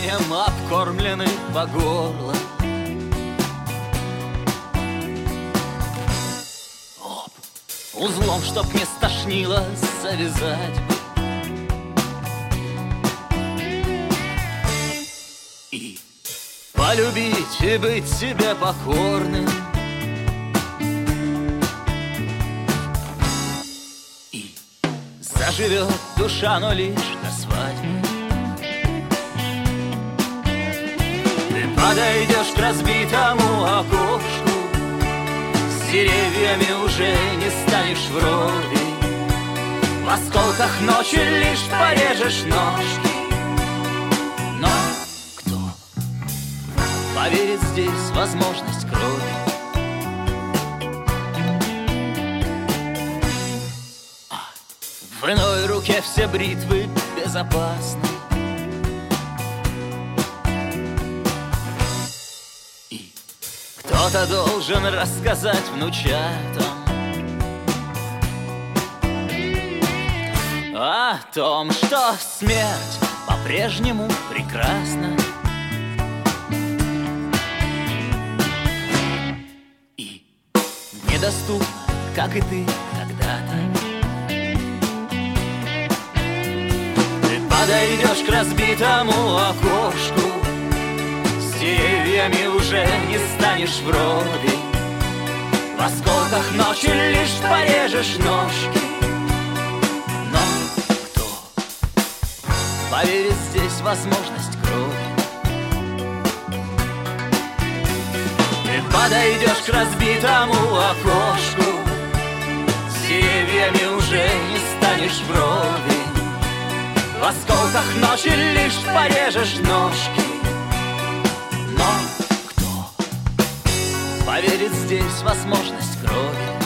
горем обкормлены по горло. Оп, узлом, чтоб не стошнило, завязать бы. И полюбить и быть себе покорным. И заживет душа, но лишь до свадьбы. Ты подойдешь к разбитому окошку, с деревьями уже не станешь вровень. В осколках ночи лишь порежешь ножки. Но кто поверит здесь в возможность крови? В иной руке все бритвы безопасны. И кто-то должен рассказать внучатам о том, что смерть по-прежнему прекрасна. И недоступна, как и ты когда-то. Подойдешь к разбитому окошку, с деревьями уже не станешь вровень. В осколках ночи лишь порежешь ножки. Но кто поверит здесь в возможность крови? Ты подойдешь к разбитому окошку, с деревьями уже не станешь вровень. В осколках ночи лишь порежешь ножки. Но кто поверит здесь в возможность крови?